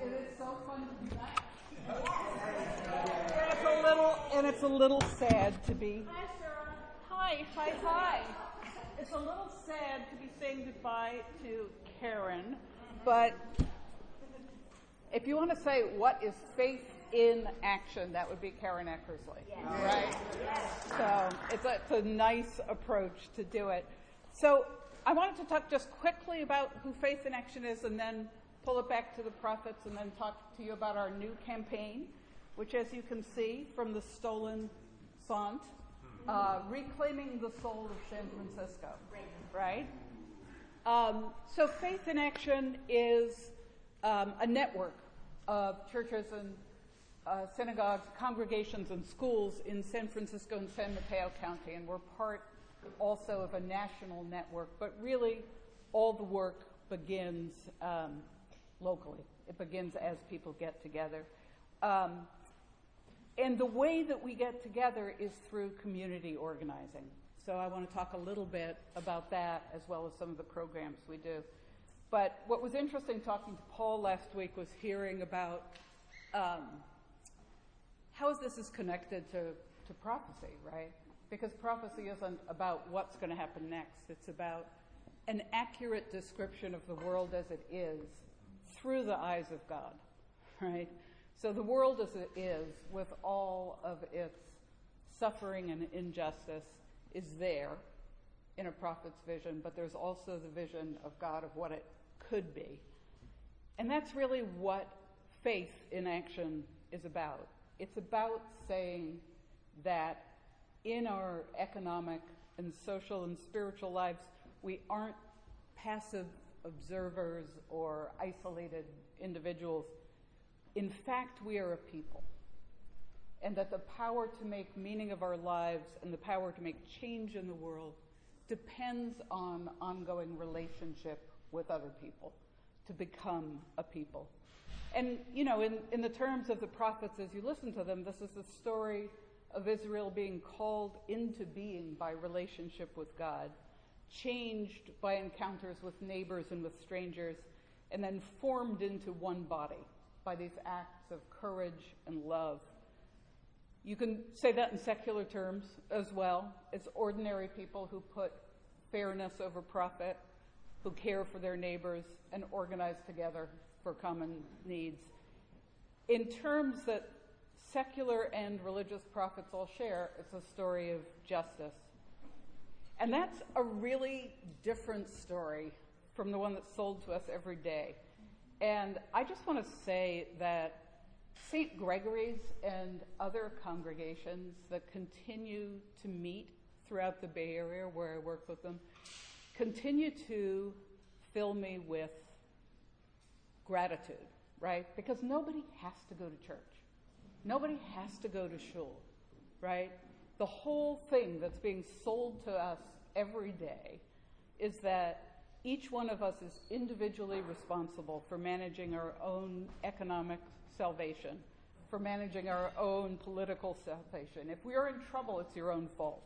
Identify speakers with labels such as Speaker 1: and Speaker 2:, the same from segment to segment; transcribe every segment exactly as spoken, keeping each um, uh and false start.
Speaker 1: It is so fun to be back. And it's a little, and it's a little sad to be. Hi, Sarah. Hi, hi, hi. It's a little sad to be saying goodbye to Karen, but if you want to say what is faith in action, that would be Karen Eckersley, yes. Right? Yes. So it's a, it's a nice approach to do it. So I wanted to talk just quickly about who Faith in Action is, and then pull it back to the prophets, and then talk to you about our new campaign, which, as you can see from the stolen font, uh, Reclaiming the Soul of San Francisco, right? Um, so Faith in Action is um, a network of churches and uh, synagogues, congregations, and schools in San Francisco and San Mateo County, and we're part also of a national network, but really all the work begins um, locally. It begins as people get together. Um, and the way that we get together is through community organizing. So I want to talk a little bit about that as well as some of the programs we do. But what was interesting talking to Paul last week was hearing about um, how this is connected to, to prophecy, right? Because prophecy isn't about what's going to happen next. It's about an accurate description of the world as it is through the eyes of God, right? So the world as it is, with all of its suffering and injustice, is there in a prophet's vision, but there's also the vision of God of what it could be. And that's really what faith in action is about. It's about saying that in our economic and social and spiritual lives, we aren't passive observers or isolated individuals. In fact, we are a people. And that the power to make meaning of our lives and the power to make change in the world depends on ongoing relationship with other people to become a people. And, you know, in, in the terms of the prophets, as you listen to them, this is the story of Israel being called into being by relationship with God, changed by encounters with neighbors and with strangers, and then formed into one body by these acts of courage and love. You can say that in secular terms as well, as ordinary people who put fairness over profit, who care for their neighbors and organize together for common needs. In terms that secular and religious prophets all share, it's a story of justice. And that's a really different story from the one that's sold to us every day. And I just want to say that Saint Gregory's and other congregations that continue to meet throughout the Bay Area where I work with them continue to fill me with gratitude, right? Because nobody has to go to church. Nobody has to go to shul, right? The whole thing that's being sold to us every day is that each one of us is individually responsible for managing our own economic salvation, for managing our own political salvation. If we are in trouble, it's your own fault.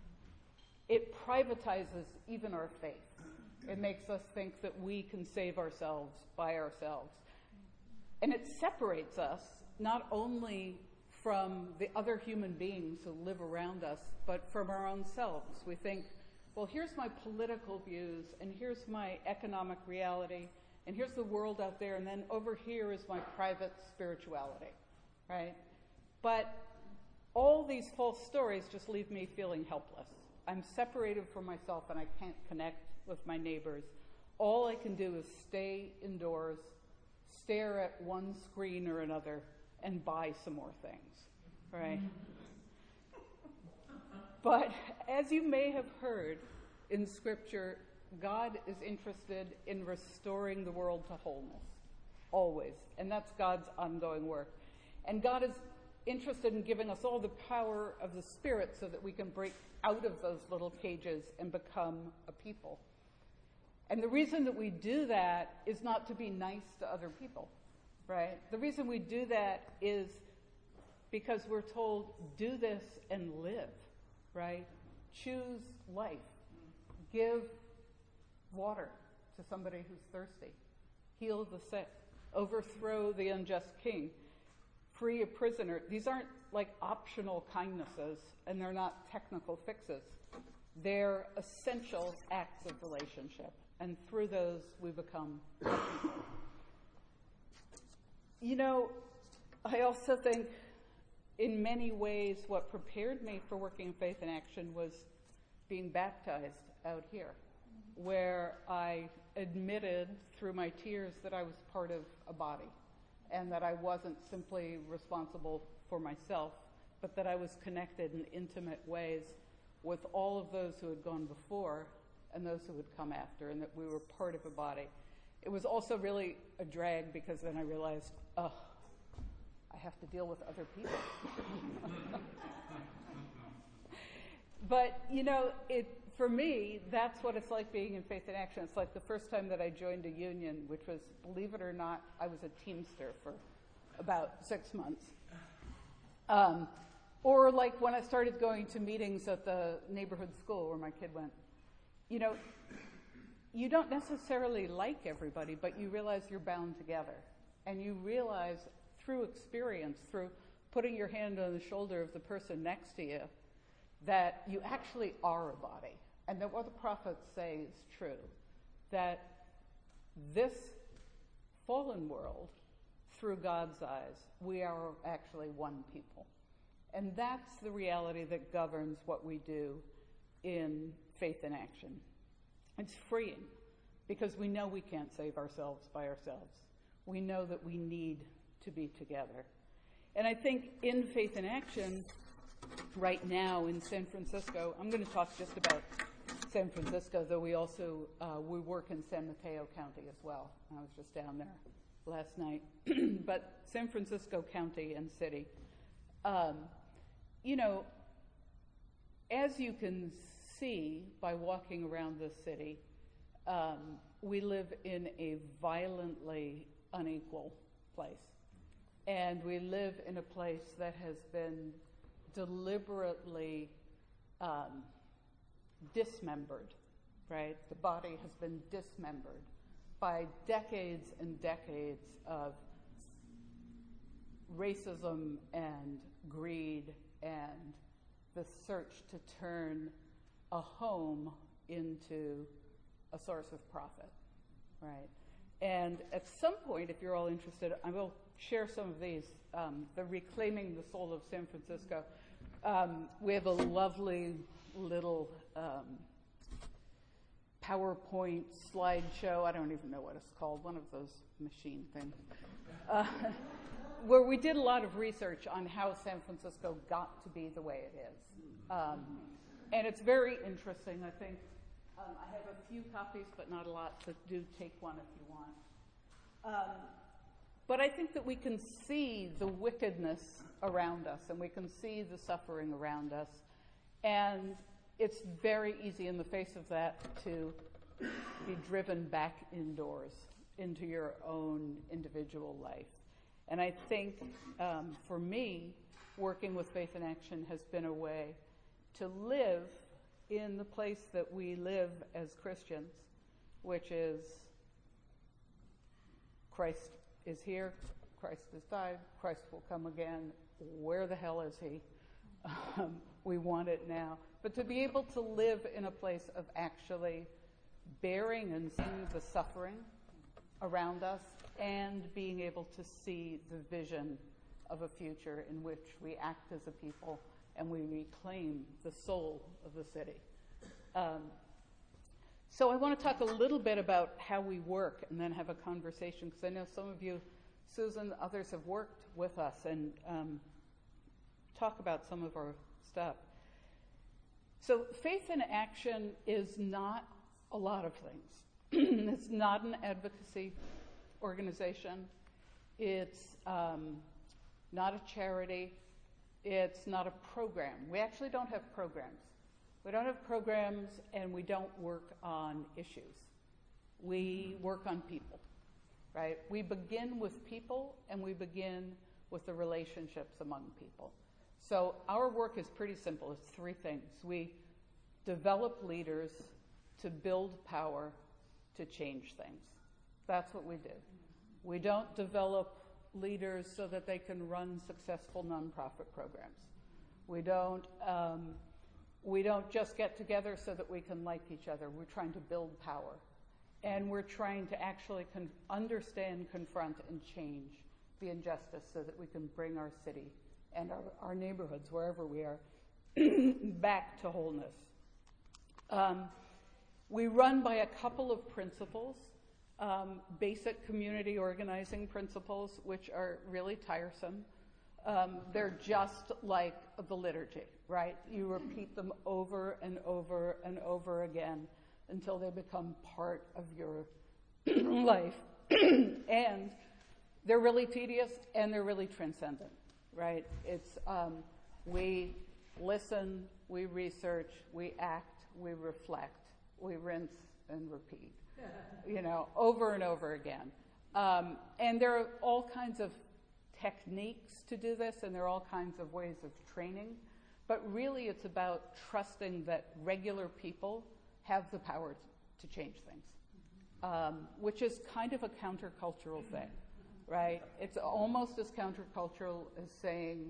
Speaker 1: It privatizes even our faith. It makes us think that we can save ourselves by ourselves. And it separates us not only from the other human beings who live around us, but from our own selves. We think, well, here's my political views, and here's my economic reality, and here's the world out there, and then over here is my private spirituality, right? But all these false stories just leave me feeling helpless. I'm separated from myself, and I can't connect with my neighbors. All I can do is stay indoors, stare at one screen or another, and buy some more things, right? But as you may have heard in Scripture, God is interested in restoring the world to wholeness, always. And that's God's ongoing work. And God is interested in giving us all the power of the Spirit so that we can break out of those little cages and become a people. And the reason that we do that is not to be nice to other people, right? The reason we do that is because we're told, do this and live, right? Choose life. Give water to somebody who's thirsty. Heal the sick. overthrow the unjust king, free a prisoner. These aren't like optional kindnesses, and they're not technical fixes. They're essential acts of relationship, and through those we become people. You know, I also think in many ways what prepared me for working in Faith in Action was being baptized out here, where I admitted through my tears that I was part of a body, and that I wasn't simply responsible for myself, but that I was connected in intimate ways with all of those who had gone before and those who would come after, and that we were part of a body. It was also really a drag, because then I realized, oh, I have to deal with other people. But, you know, it for me, that's what it's like being in Faith in Action. It's like the first time that I joined a union, which was, believe it or not, I was a Teamster for about six months. Um, or like when I started going to meetings at the neighborhood school where my kid went. You know, you don't necessarily like everybody, but you realize you're bound together. And you realize through experience, through putting your hand on the shoulder of the person next to you, that you actually are a body. And that what the prophets say is true. That this fallen world, through God's eyes, we are actually one people. And that's the reality that governs what we do in Faith in Action. It's freeing, because we know we can't save ourselves by ourselves. We know that we need to be together. And I think in Faith in Action, right now in San Francisco, I'm going to talk just about San Francisco, though we also, uh, we work in San Mateo County as well. I was just down there last night. But San Francisco County and City, um, you know, as you can see by walking around the city, um, we live in a violently unequal place. And we live in a place that has been deliberately um, dismembered, right? The body has been dismembered by decades and decades of racism and greed and the search to turn a home into a source of profit, right? And at some point, if you're all interested, I will share some of these. Um, the Reclaiming the Soul of San Francisco. Um, we have a lovely little um, PowerPoint slideshow. I don't even know what it's called, one of those machine things, uh, where we did a lot of research on how San Francisco got to be the way it is. Um, and it's very interesting. I think um, I have a few copies, but not a lot, so do take one if you want. Um, but I think that we can see the wickedness around us, and we can see the suffering around us. And it's very easy in the face of that to be driven back indoors into your own individual life. And I think um, for me, working with Faith in Action has been a way to live in the place that we live as Christians, which is Christ is here, Christ has died, Christ will come again. Where the hell is he? Um, we want it now. But to be able to live in a place of actually bearing and seeing the suffering around us and being able to see the vision of a future in which we act as a people and we reclaim the soul of the city. Um, so I want to talk a little bit about how we work and then have a conversation, because I know some of you, Susan, others have worked with us and um, talk about some of our stuff. So Faith in Action is not a lot of things. It's not an advocacy organization. It's um, not a charity. It's not a program. We actually don't have programs. We don't have programs, and we don't work on issues. We work on people, right? We begin with people, and we begin with the relationships among people. So our work is pretty simple. It's three things. We develop leaders to build power to change things. That's what we do. We don't develop leaders so that they can run successful nonprofit programs. We don't, um, we don't just get together so that we can like each other. We're trying to build power. And we're trying to actually con- understand, confront, and change the injustice so that we can bring our city and our, our neighborhoods, wherever we are, back to wholeness. Um, we run by a couple of principles, um, basic community organizing principles, which are really tiresome. Um, they're just like the liturgy, right? You repeat them over and over and over again until they become part of your life. And they're really tedious and they're really transcendent, right? It's, um, we listen, we research, we act, we reflect, we rinse and repeat, you know, over and over again. Um, and there are all kinds of techniques to do this, and there are all kinds of ways of training, but really it's about trusting that regular people have the power to change things, um, which is kind of a countercultural thing, right? It's almost as countercultural as saying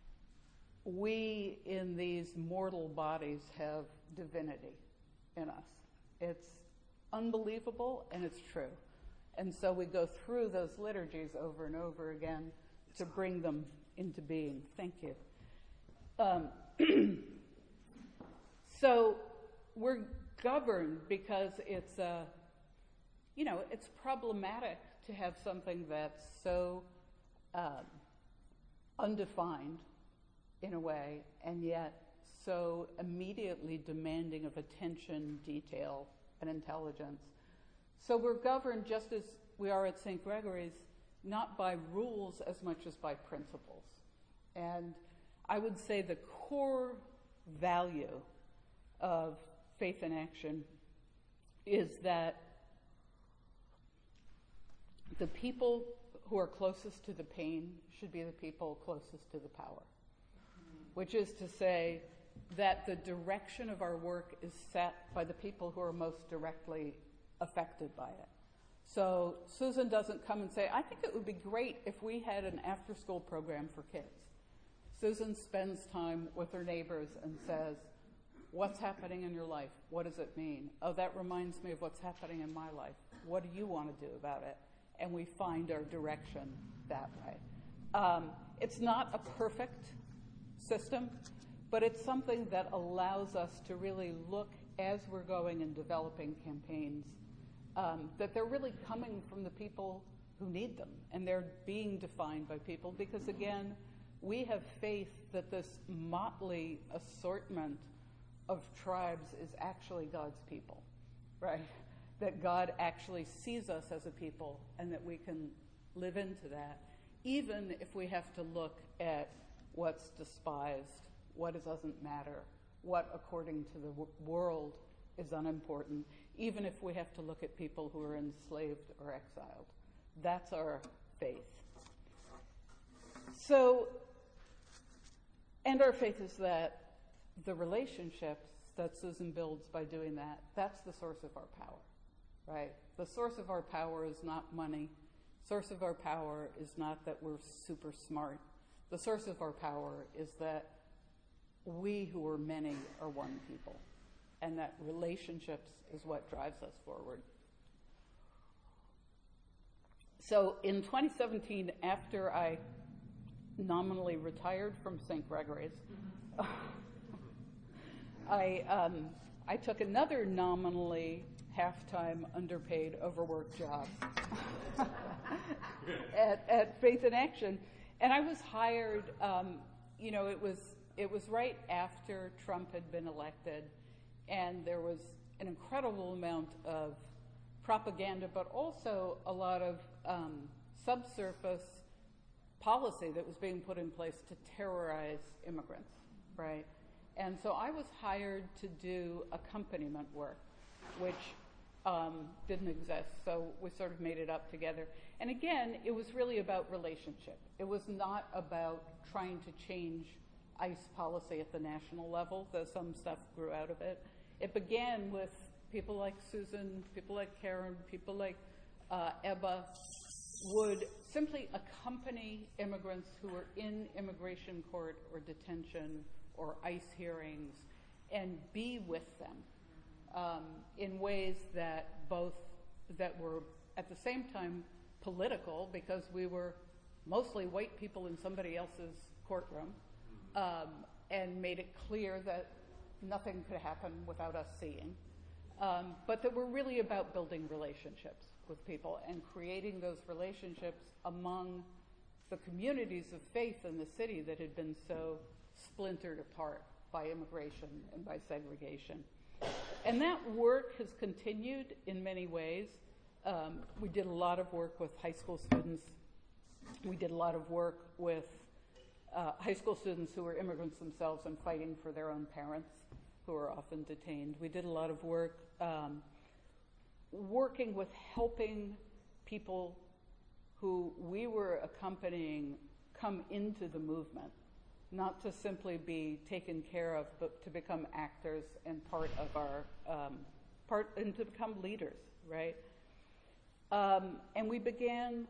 Speaker 1: we in these mortal bodies have divinity in us. It's unbelievable and it's true. And so we go through those liturgies over and over again to bring them into being. Thank you. Um, so we're governed because it's, uh, you know, it's problematic to have something that's so um, undefined in a way, and yet so immediately demanding of attention, detail, and intelligence. So we're governed just as we are at Saint Gregory's, not by rules as much as by principles. And I would say the core value of Faith in Action is that the people who are closest to the pain should be the people closest to the power, which is to say that the direction of our work is set by the people who are most directly affected by it. So Susan doesn't come and say, I think it would be great if we had an after-school program for kids. Susan spends time with her neighbors and says, what's happening in your life? What does it mean? Oh, that reminds me of what's happening in my life. What do you want to do about it? And we find our direction that way. Um, it's not a perfect system, but it's something that allows us to really look as we're going and developing campaigns, um, that they're really coming from the people who need them, and they're being defined by people because, again, we have faith that this motley assortment of tribes is actually God's people, right? That God actually sees us as a people and that we can live into that, even if we have to look at what's despised, what doesn't matter, what according to the w- world is unimportant, even if we have to look at people who are enslaved or exiled. That's our faith. So, and our faith is that the relationships that Susan builds by doing that, that's the source of our power, right? The source of our power is not money. Source of our power is not that we're super smart. The source of our power is that we who are many are one people, and that relationships is what drives us forward. So in twenty seventeen, after I nominally retired from Saint Gregory's, I, um, I took another nominally half-time, underpaid, overworked job at, at Faith in Action. And I was hired, um, you know, it was it was right after Trump had been elected, and there was an incredible amount of propaganda, but also a lot of um, subsurface policy that was being put in place to terrorize immigrants, right? And so I was hired to do accompaniment work, which um, didn't exist, so we sort of made it up together. And again, it was really about relationship. It was not about trying to change ICE policy at the national level, though some stuff grew out of it. It began with people like Susan, people like Karen, people like uh, Ebba, would simply accompany immigrants who were in immigration court or detention or ICE hearings and be with them um, in ways that both, that were at the same time political, because we were mostly white people in somebody else's courtroom, um, and made it clear that nothing could happen without us seeing, um, but that were really about building relationships with people and creating those relationships among the communities of faith in the city that had been so splintered apart by immigration and by segregation. And that work has continued in many ways. Um, we did a lot of work with high school students. We did a lot of work with uh, high school students who were immigrants themselves and fighting for their own parents who are often detained. We did a lot of work um, working with helping people who we were accompanying come into the movement, not to simply be taken care of, but to become actors and part of our, um, part, and to become leaders, right? Um, and we began,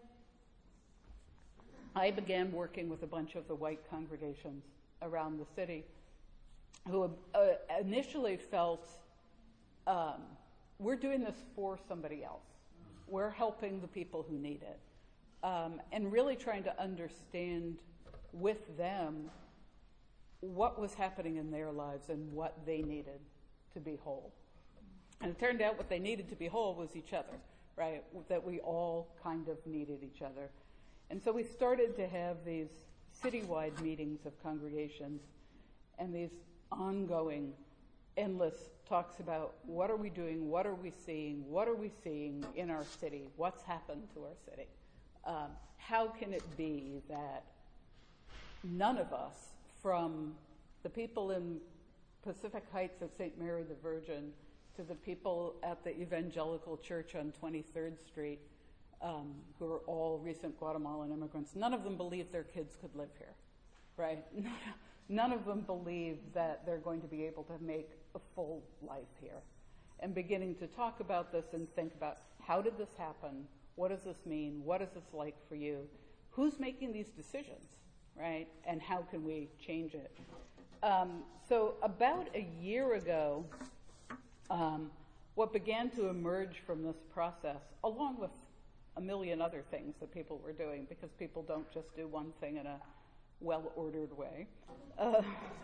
Speaker 1: I began working with a bunch of the white congregations around the city who uh, initially felt, um, we're doing this for somebody else. We're helping the people who need it. Um, and really trying to understand with them what was happening in their lives and what they needed to be whole. And it turned out what they needed to be whole was each other, right? That we all kind of needed each other. And so we started to have these citywide meetings of congregations and these ongoing, endless talks about what are we doing, what are we seeing, what are we seeing in our city, what's happened to our city. Um, how can it be that none of us, from the people in Pacific Heights at Saint Mary the Virgin to the people at the Evangelical Church on twenty-third Street, um, who are all recent Guatemalan immigrants, none of them believe their kids could live here, right? None of them believe that they're going to be able to make a full life here. And beginning to talk about this and think about, how did this happen? What does this mean? What is this like for you? Who's making these decisions, right? And how can we change it? Um, so about a year ago, um, what began to emerge from this process, along with a million other things that people were doing, because people don't just do one thing in a well-ordered way, uh,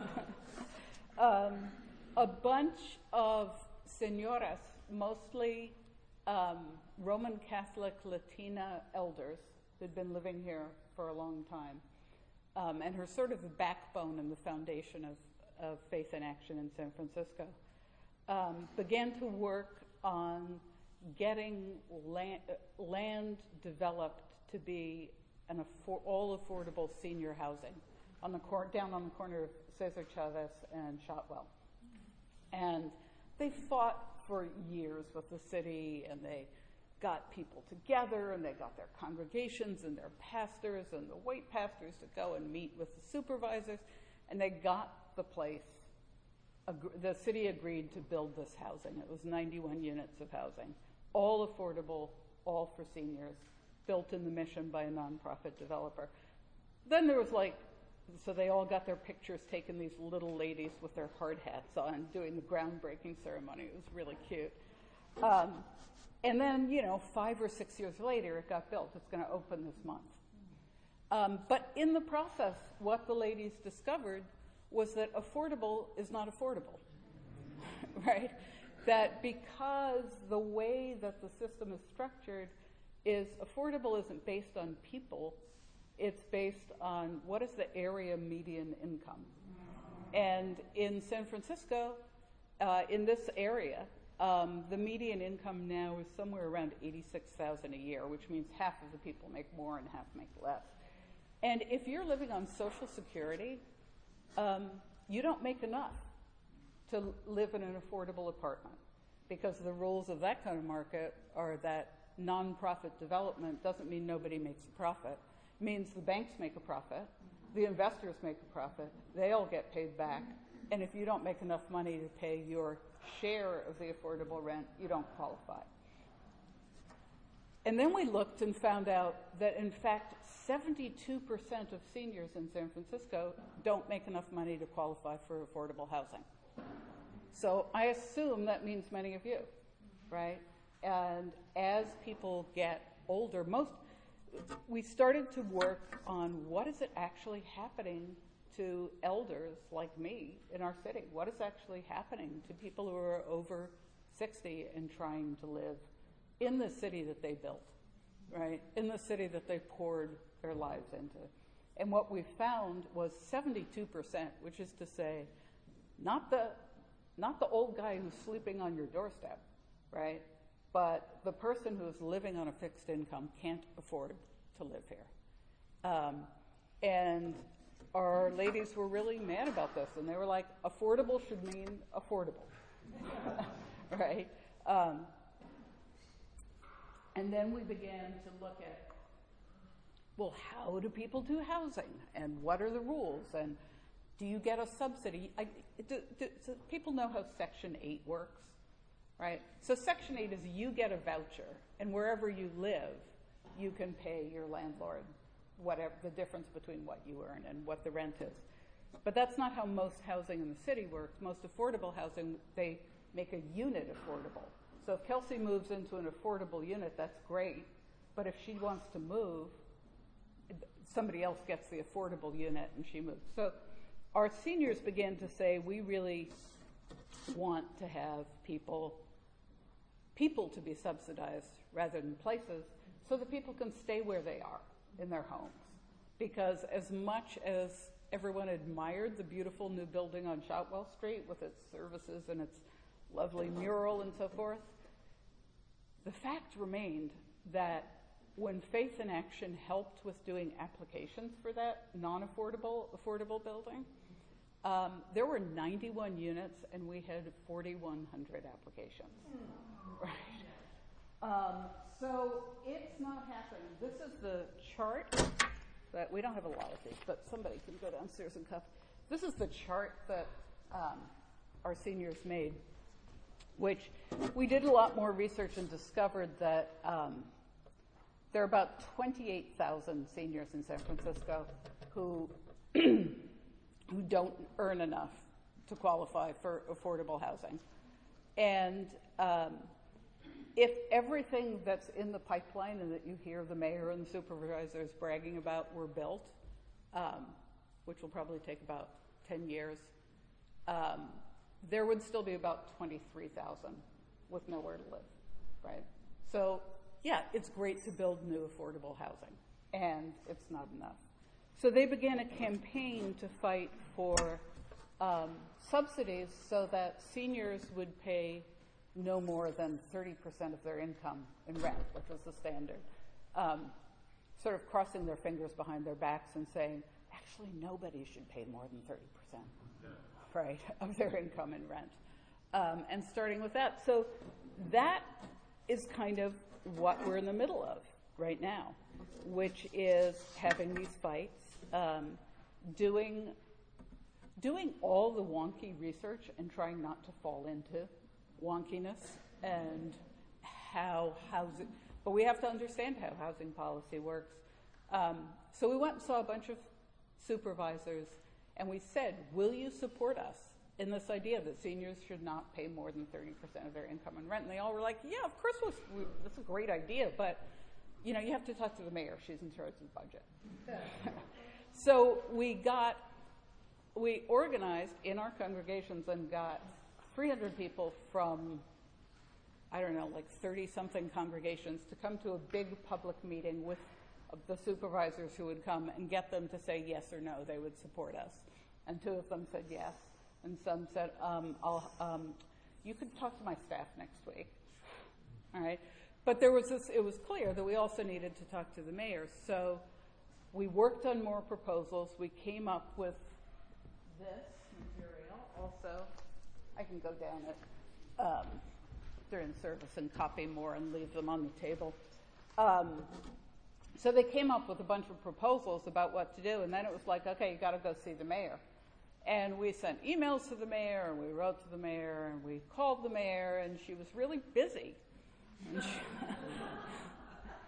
Speaker 1: um, a bunch of senoras, mostly um, Roman Catholic Latina elders who'd been living here for a long time, um, and are sort of the backbone and the foundation of, of Faith in Action in San Francisco, um, began to work on getting land, land developed to be an affor- all affordable senior housing on the cor- down on the corner of Cesar Chavez and Shotwell. And they fought for years with the city, and they got people together, and they got their congregations and their pastors and the white pastors to go and meet with the supervisors, and they got the place. Ag- the city agreed to build this housing. It was ninety-one units of housing, all affordable, all for seniors, built in the Mission by a nonprofit developer. Then there was like, so they all got their pictures taken, these little ladies with their hard hats on doing the groundbreaking ceremony. It was really cute. Um, and then, you know, five or six years later, it got built. It's going to open this month. Um, but in the process, what the ladies discovered was that affordable is not affordable, right? That because the way that the system is structured is affordable isn't based on people, it's based on what is the area median income. And in San Francisco, uh, in this area, um, the median income now is somewhere around eighty-six thousand dollars a year, which means half of the people make more and half make less. And if you're living on Social Security, um, you don't make enough to live in an affordable apartment, because the rules of that kind of market are that nonprofit development doesn't mean nobody makes a profit. It means the banks make a profit, the investors make a profit, they all get paid back, and if you don't make enough money to pay your share of the affordable rent, you don't qualify. And then we looked and found out that, in fact, seventy-two percent of seniors in San Francisco don't make enough money to qualify for affordable housing. So I assume that means many of you, right? And as people get older, most we started to work on what is it actually happening to elders like me in our city? What is actually happening to people who are over sixty and trying to live in the city that they built, right? In the city that they poured their lives into. And what we found was seventy-two percent, which is to say, not the, not the old guy who's sleeping on your doorstep, right? But the person who's living on a fixed income can't afford to live here. Um, and our ladies were really mad about this, and they were like, affordable should mean affordable, right? Um, and then we began to look at, well, how do people do housing, and what are the rules, and do you get a subsidy? I, do, do, so people know how Section eight works, right? So Section eight is you get a voucher, and wherever you live, you can pay your landlord whatever the difference between what you earn and what the rent is. But that's not how most housing in the city works. Most affordable housing, they make a unit affordable. So if Kelsey moves into an affordable unit, that's great. But if she wants to move, somebody else gets the affordable unit and she moves. So our seniors began to say, we really want to have people, people to be subsidized rather than places, so that people can stay where they are in their homes. Because as much as everyone admired the beautiful new building on Shotwell Street with its services and its lovely mural and so forth, the fact remained that when Faith in Action helped with doing applications for that non-affordable, affordable building, um, there were ninety-one units and we had forty-one hundred applications. Mm. Right. Um, so it's not happening. This is the chart that we don't have a lot of these, but somebody can go downstairs and cuff. This is the chart that um, our seniors made, which we did a lot more research and discovered that um, there are about twenty-eight thousand seniors in San Francisco who who don't earn enough to qualify for affordable housing. And um, if everything that's in the pipeline and that you hear the mayor and the supervisors bragging about were built, um, which will probably take about ten years, um, there would still be about twenty-three thousand with nowhere to live, right? So yeah, it's great to build new affordable housing, and it's not enough. So they began a campaign to fight for um, subsidies so that seniors would pay no more than thirty percent of their income in rent, which was the standard. Um, sort of crossing their fingers behind their backs and saying, actually, nobody should pay more than thirty percent, yeah. right, of their income in rent. Um, and starting with that. So that is kind of what we're in the middle of right now, which is having these fights, um, doing, doing all the wonky research and trying not to fall into wonkiness and how housing, but we have to understand how housing policy works. Um, so we went and saw a bunch of supervisors and we said, will you support us in this idea that seniors should not pay more than thirty percent of their income in rent? And they all were like, yeah, of course, we, that's a great idea, but you know, you have to talk to the mayor. She's in charge of the budget. So we got, we organized in our congregations and got three hundred people from, I don't know, like thirty-something congregations to come to a big public meeting with the supervisors who would come and get them to say yes or no, they would support us. And two of them said yes, and some said, um, I'll, um, you could talk to my staff next week. All right. But there was this, it was clear that we also needed to talk to the mayor. So we worked on more proposals. We came up with this material also. I can go down it um, during service and copy more and leave them on the table. Um, so they came up with a bunch of proposals about what to do, and then it was like, okay, you got to go see the mayor. And we sent emails to the mayor, and we wrote to the mayor, and we called the mayor, and she was really busy. And she,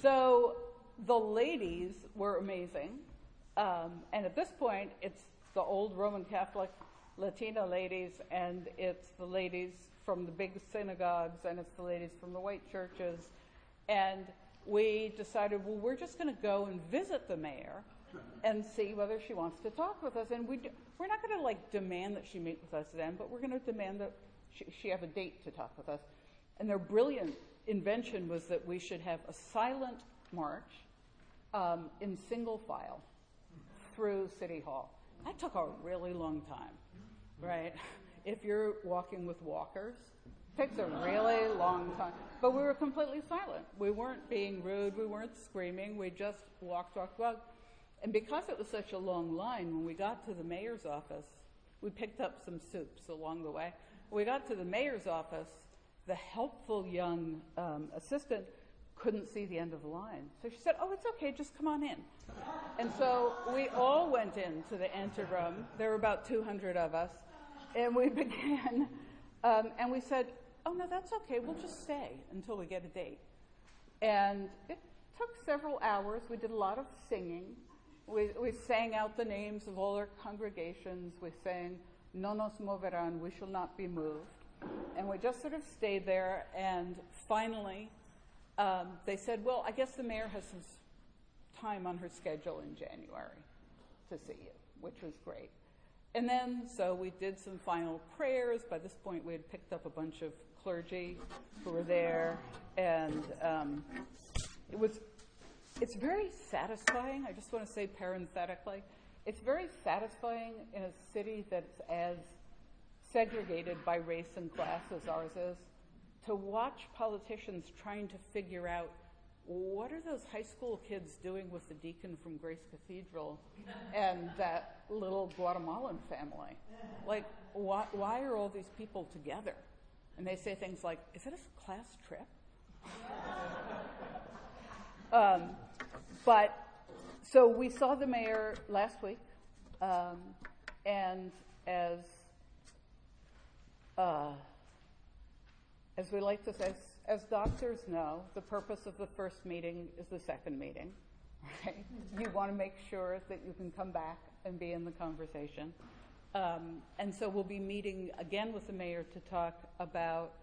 Speaker 1: So the ladies were amazing. Um, and at this point, it's the old Roman Catholic Latina ladies, and it's the ladies from the big synagogues, and it's the ladies from the white churches. And we decided, well, we're just going to go and visit the mayor and see whether she wants to talk with us. And we do, we're not going to like demand that she meet with us then, but we're going to demand that she, she have a date to talk with us. And their brilliant invention was that we should have a silent march um, in single file through City Hall. That took a really long time, right? If you're walking with walkers, it takes a really long time. But we were completely silent. We weren't being rude. We weren't screaming. We just walked, walked, walked. And because it was such a long line, when we got to the mayor's office, we picked up some soups along the way. When we got to the mayor's office, the helpful young um, assistant couldn't see the end of the line. So she said, oh, it's okay, just come on in. And so we all went into the anteroom. There were about two hundred of us. And we began, um, and we said, oh, no, that's okay. We'll just stay until we get a date. And it took several hours. We did a lot of singing. We, we sang out the names of all our congregations. We sang, no nos moverán, we shall not be moved. And we just sort of stayed there. And finally, um, they said, well, I guess the mayor has some time on her schedule in January to see you, which was great. And then, so we did some final prayers. By this point, we had picked up a bunch of clergy who were there. And um, it was, it's very satisfying. I just want to say parenthetically, it's very satisfying in a city that's as segregated by race and class as ours is, to watch politicians trying to figure out what are those high school kids doing with the deacon from Grace Cathedral and that little Guatemalan family? Like, why, why are all these people together? And they say things like, is it a class trip? um, but, so we saw the mayor last week, um, and as uh, as we like to say, as doctors know, the purpose of the first meeting is the second meeting, right? You want to make sure that you can come back and be in the conversation. Um, and so we'll be meeting again with the mayor to talk about,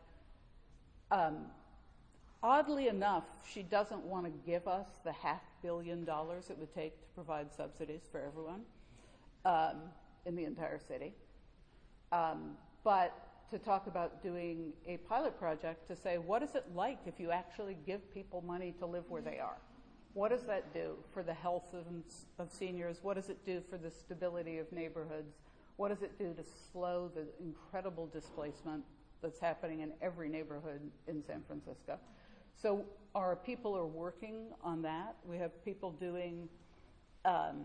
Speaker 1: um, oddly enough, she doesn't want to give us the half billion dollars it would take to provide subsidies for everyone um, in the entire city. Um, but to talk about doing a pilot project to say, what is it like if you actually give people money to live where they are? What does that do for the health of, of seniors? What does it do for the stability of neighborhoods? What does it do to slow the incredible displacement that's happening in every neighborhood in San Francisco? So our people are working on that. We have people doing um,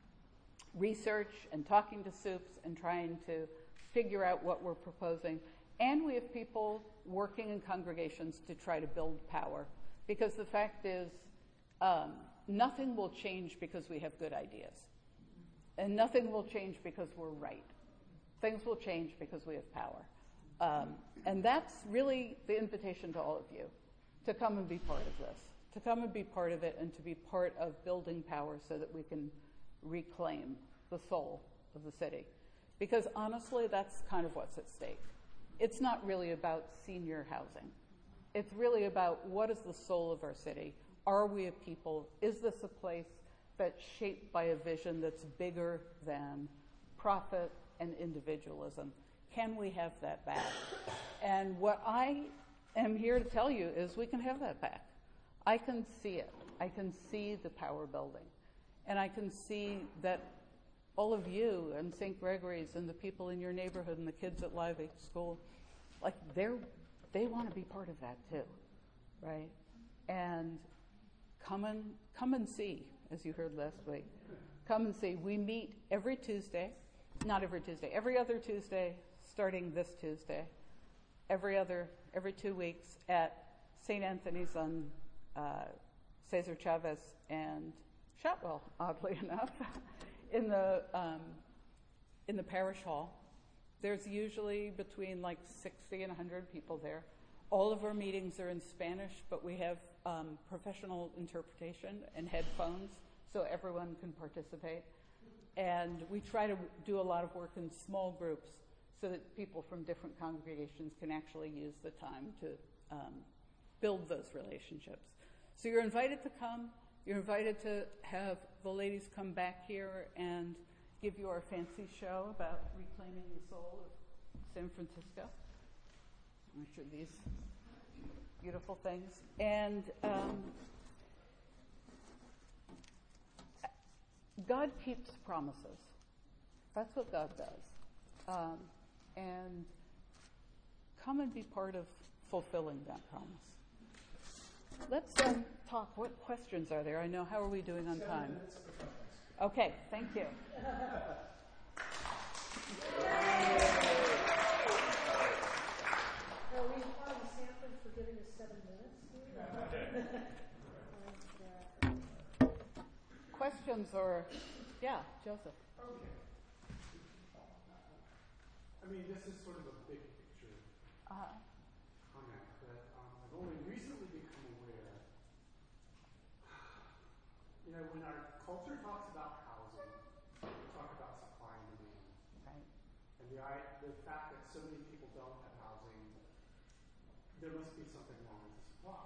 Speaker 1: research and talking to soups and trying to figure out what we're proposing. And we have people working in congregations to try to build power. Because the fact is, um, nothing will change because we have good ideas. And nothing will change because we're right. Things will change because we have power. Um, and that's really the invitation to all of you, to come and be part of this, to come and be part of it and to be part of building power so that we can reclaim the soul of the city. Because honestly, that's kind of what's at stake. It's not really about senior housing. It's really about what is the soul of our city? Are we a people? Is this a place that's shaped by a vision that's bigger than profit and individualism? Can we have that back? And what I am here to tell you is we can have that back. I can see it. I can see the power building. And I can see that all of you and Saint Gregory's and the people in your neighborhood and the kids at Live Oak School, like they're, they want to be part of that too, right? And come and, come and see, as you heard last week. Come and see. We meet every Tuesday, not every Tuesday, every other Tuesday, starting this Tuesday, every other, every two weeks at Saint Anthony's on uh, Cesar Chavez and Shotwell, oddly enough. In the um, in the parish hall, there's usually between like sixty and one hundred people there. all of our meetings are in Spanish, but we have um, professional interpretation and headphones so everyone can participate. And we try to do a lot of work in small groups so that people from different congregations can actually use the time to um, build those relationships. So you're invited to come. You're invited to have the ladies come back here and give you our fancy show about reclaiming the soul of San Francisco. I'm sure these beautiful things. And um, God keeps promises. That's what God does. Um, and come and be part of fulfilling that promise. Let's um, talk. What questions are there? I know. How are we doing on time? Okay, thank you.
Speaker 2: Well, we applaud Sanford for giving us seven minutes.
Speaker 1: Questions or, yeah, Joseph.
Speaker 3: Okay. I mean, this is sort of a big picture
Speaker 1: Uh-huh.
Speaker 3: comment, but um, I've only recently become aware. You know, when our culture talks about housing, we talk about supply and demand.
Speaker 1: Right.
Speaker 3: And the, the fact that so many people don't have housing, there must be something wrong with the supply.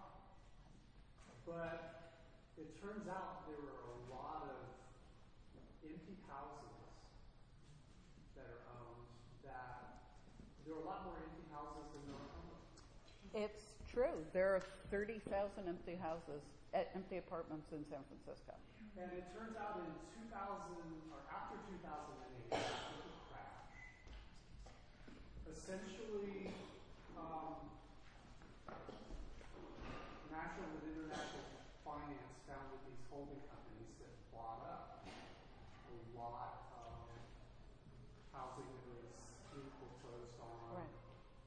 Speaker 3: But it turns out there are a lot of empty houses that are owned that there are a lot more empty houses than there are homes.
Speaker 1: It's true. There are thirty thousand empty houses, uh, empty apartments in San Francisco.
Speaker 3: And it turns out in two thousand, or after two thousand eight, after the crash, essentially, um, national and international finance founded these holding companies that bought up a lot of housing that was being foreclosed on.
Speaker 1: Right.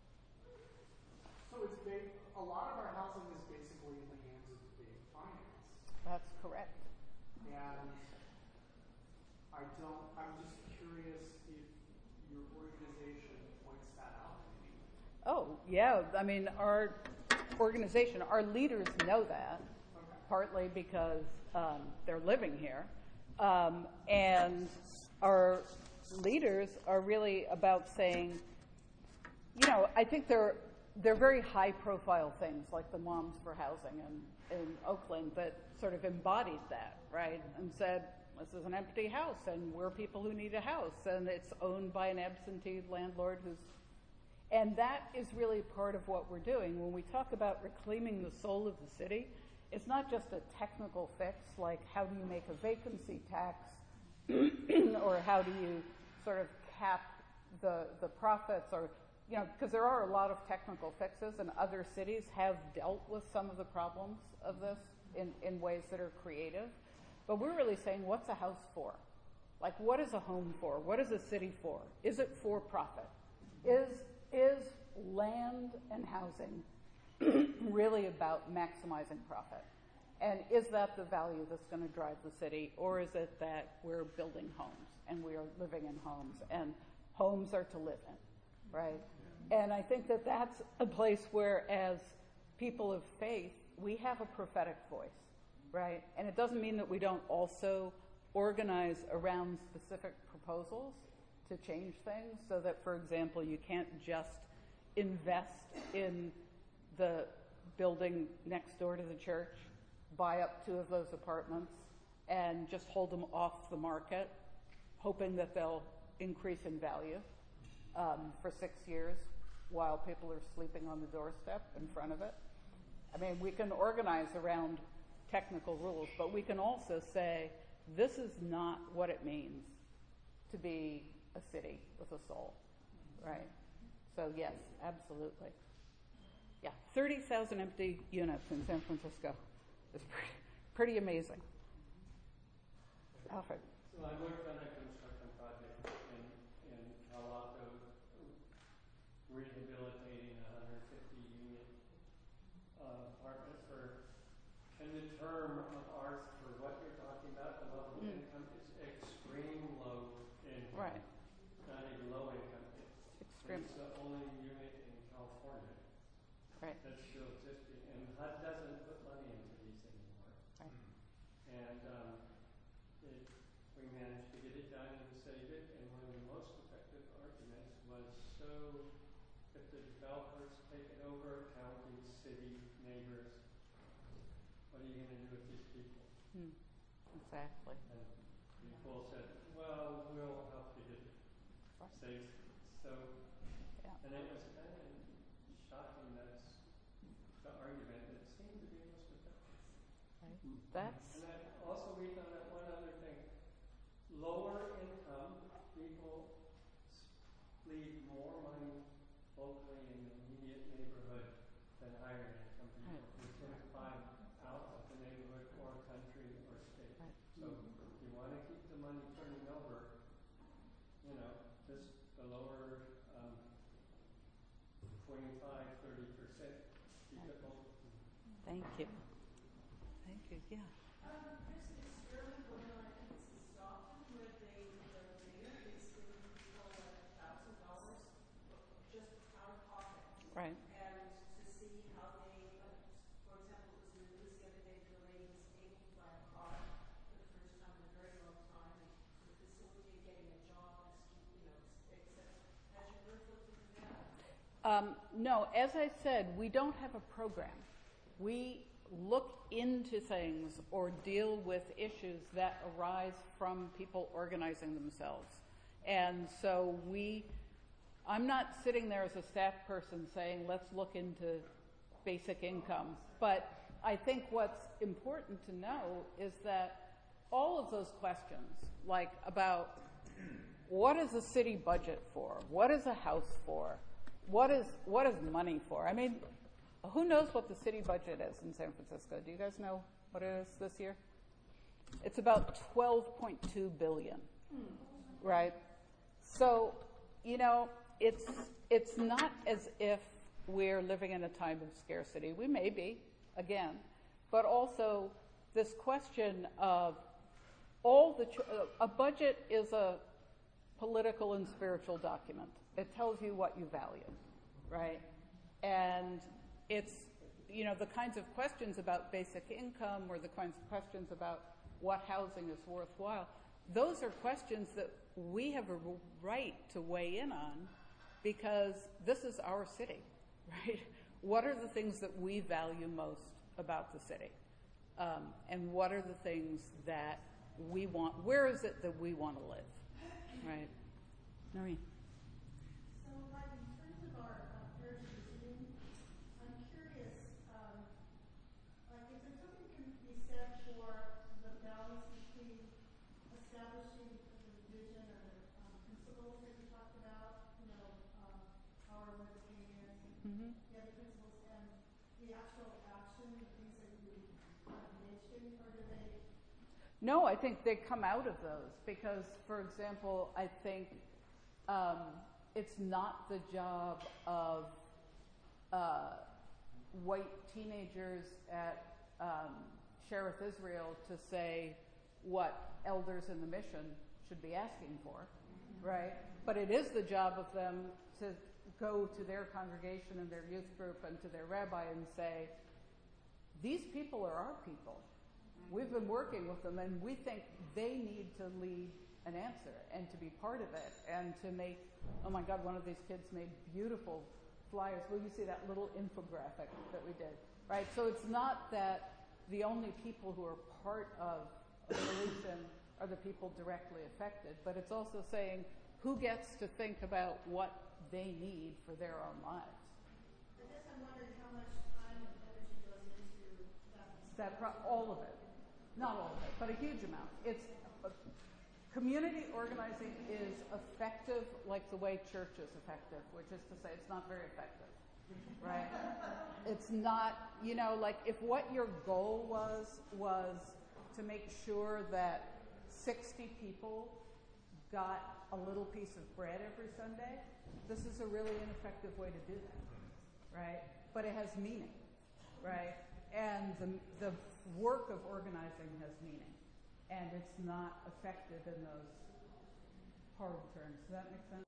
Speaker 3: So it's big, a lot of our housing is basically in the hands of the big finance.
Speaker 1: That's correct.
Speaker 3: And I don't, I'm just curious if your organization points that out to me.
Speaker 1: Oh, yeah. I mean, our organization, our leaders know that,
Speaker 3: Okay.
Speaker 1: partly because um, they're living here. Um, and our leaders are really about saying, you know, I think they're, they're very high-profile things, like the Moms for Housing in, in Oakland, that sort of embodied that, right? And said, this is an empty house, and we're people who need a house, and it's owned by an absentee landlord who's... And that is really part of what we're doing. When we talk about reclaiming the soul of the city, it's not just a technical fix, like how do you make a vacancy tax, or how do you sort of cap the, the profits, or, you know, because there are a lot of technical fixes, and other cities have dealt with some of the problems of this in, in ways that are creative. But we're really saying, what's a house for? Like, what is a home for? What is a city for? Is it for profit? Is, is land and housing really about maximizing profit? And is that the value that's going to drive the city? Or is it that we're building homes and we are living in homes and homes are to live in, right? And I think that that's a place where, as people of faith, we have a prophetic voice, right? And it doesn't mean that we don't also organize around specific proposals to change things, so that, for example, you can't just invest in the building next door to the church, buy up two of those apartments, and just hold them off the market, hoping that they'll increase in value um, for six years while people are sleeping on the doorstep in front of it. I mean, we can organize around technical rules, but we can also say, this is not what it means to be a city with a soul, right? So yes, absolutely. Yeah, thirty thousand empty units in San Francisco is pretty, pretty amazing. Alfred.
Speaker 4: So I worked on a construction project in, in Palo Alto, rehabilitating one hundred fifty unit uh, apartments for, and the term of ours for what you're talking about, the level of
Speaker 1: Mm.
Speaker 4: income, is extreme low income.
Speaker 1: Right.
Speaker 4: Not even low income. It's,
Speaker 1: Extreme.
Speaker 4: it's the only unit in California.
Speaker 1: Right.
Speaker 4: that's still existing, and H U D doesn't put money into these anymore.
Speaker 1: Right.
Speaker 4: And um, it, we managed to get it done and save it, and one of the most effective arguments was, so if the developers take it over, county, city, neighbors, what are you going to do with these people?
Speaker 1: Hmm. Exactly.
Speaker 4: And people said, well, we'll help you get it safe. So,
Speaker 1: Yeah.
Speaker 4: and it was kind of shocking, that's the argument that seemed to be most effective.
Speaker 1: Right. That's
Speaker 4: And I also read on that one other thing. Lower income people leave more money locally in the immediate neighborhood than higher income people.
Speaker 1: Right.
Speaker 4: They tend to find out of the neighborhood or country or state.
Speaker 1: Right.
Speaker 4: So if you want to keep the money turning over, you know, just the lower um, twenty-five, thirty percent, keep it local.
Speaker 1: Thank you. Thank you. Yeah.
Speaker 2: Um, there's an experiment going on, I think it's in Stockton, where they, the mayor is giving people like a thousand dollars just out of pocket.
Speaker 1: Right.
Speaker 2: And to see how they, like, for example, it was in the news the other day, the lady was able to buy a car for the first time in a very long time and to facilitate getting a job, you know, et cetera. Has your work looked into that?
Speaker 1: Um, no, as I said, we don't have a program. We look into things or deal with issues that arise from people organizing themselves. And so we, I'm not sitting there as a staff person saying, let's look into basic income. But I think what's important to know is that all of those questions, like about what is a city budget for? What is a house for? What is, what is money for? I mean, who knows what the city budget is in San Francisco? Do you guys know what it is this year? It's about twelve point two billion dollars, right? So, you know, it's, it's not as if we're living in a time of scarcity. We may be, again, but also this question of all the, cho- a budget is a political and spiritual document. It tells you what you value, right? And it's, you know, the kinds of questions about basic income or the kinds of questions about what housing is worthwhile, those are questions that we have a right to weigh in on because this is our city, right? What are the things that we value most about the city? Um, and what are the things that we want, where is it that we want to live, right? Noreen.
Speaker 2: So, like, in terms of our uh, parish visiting, I'm curious, um, like, is there something can be said for the balance between establishing the vision or the um, principles that you talked about, you know, um, power where the pain is,
Speaker 1: Mm-hmm.
Speaker 2: the other principles, and the actual action, the things that you are engaged in, or do they?
Speaker 1: No, I think they come out of those because, for example, I think um, it's not the job of uh, white teenagers at um, Sheriff Israel to say what elders in the mission should be asking for, right? But it is the job of them to go to their congregation and their youth group and to their rabbi and say, these people are our people. We've been working with them, and we think they need to lead an answer and to be part of it and to make, oh my God, one of these kids made beautiful flyers. Will you see that little infographic that we did, right? So it's not that the only people who are part of a solution are the people directly affected, but it's also saying who gets to think about what they need for their own lives.
Speaker 2: I guess I'm wondering how much time and energy goes into that.
Speaker 1: That pro- all of it. Not all of it, but a huge amount. It's uh, community organizing is effective like the way church is effective, which is to say it's not very effective, right? It's not, you know, like if what your goal was was to make sure that sixty people got a little piece of bread every Sunday, this is a really ineffective way to do that, right? But it has meaning, right? And the, the work of organizing has meaning, and it's not effective in those hard terms. Does that make sense?